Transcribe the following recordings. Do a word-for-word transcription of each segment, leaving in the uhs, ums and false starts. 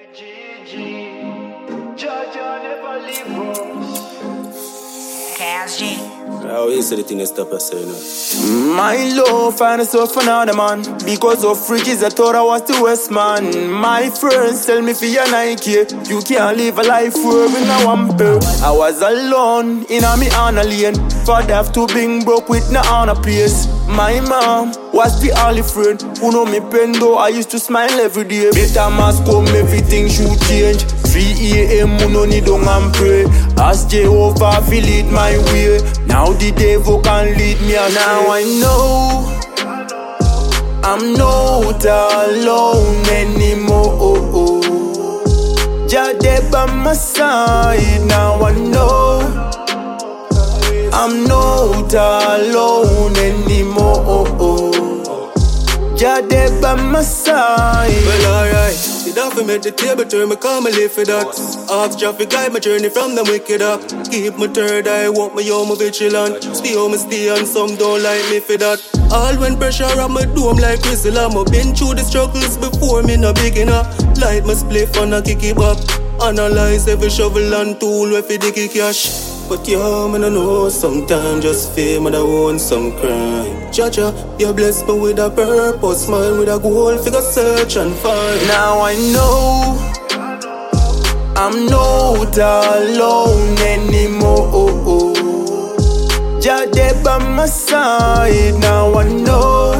G G, Jaja never leave us. Cash G. How you say the thing is stop us saying no? My love find herself another man. Because of fridges I thought I was the West man. My friends tell me for your Nike, you can't live a life where we no one pay. I was alone in a me honor lane. Father have to being broke with no honor place. My mom was the only friend who know me pen though I used to smile every day. Better must come, everything should change. three A M we no need don't and pray. Ask Jehovah feel it my way. Now the devil can lead me and now I know I'm not alone anymore. oh, oh. Jah there by my side. Now I know I'm not alone anymore. oh, oh. Jah there by my side. Well, alright. Did I for make the table turn, me come and live for that. Ask Jah to guide my journey from the wicked up. Keep my third eye, walk my home vigilant. Stay home and stay and some don't like me for that. All when pressure on my dome like whistle. I'm been through the struggles before me no beginner. Light my spliff and I kick it up. Analyze every shovel and tool where fi dig cash. But yeah, man, I know sometimes just fame and I want some crime. Jaja, you bless me with a purpose, man, with a goal, figure search and find. Now I know I'm not alone anymore. oh, oh. Jah there by my side. Now I know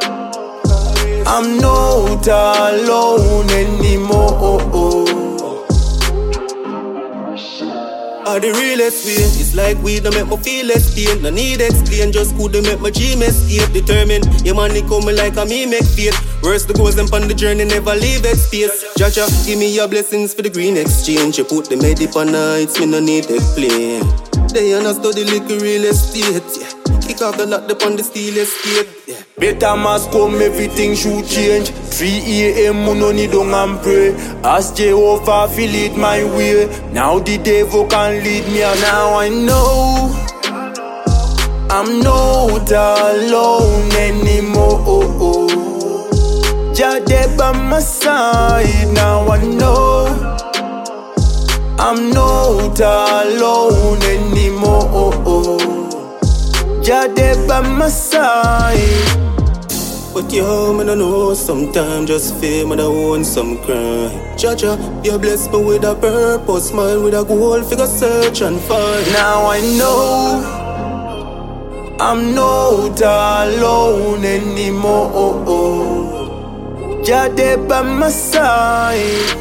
I'm not alone anymore. oh, oh. Are the realest way. It's like weed don't make me feel less pain. No need explain, just could they make my dream escape. Determined, your money coming like a me make faith. Worst the goals them on the journey, never leave it space. Jaja, give me your blessings for the green exchange. You put the medip on nights, me no need to explain. They understand the liquor real estate, yeah. Kick off the lock upon the steel escape, yeah. Better must come, everything should change. three A M we no need don't and pray. Ask Jehovah feel it my way. Now the devil can lead me and now I know I'm not alone anymore. oh, oh. Jah there by my side. Now I know I'm not alone anymore. oh, oh. Jah there by my side. But yeah, man, I know sometimes just fame and I want some crime. Jaja, you bless me with a purpose, smile with a goal, figure search and find. Now I know I'm not alone anymore. oh, oh. Jah there by my side.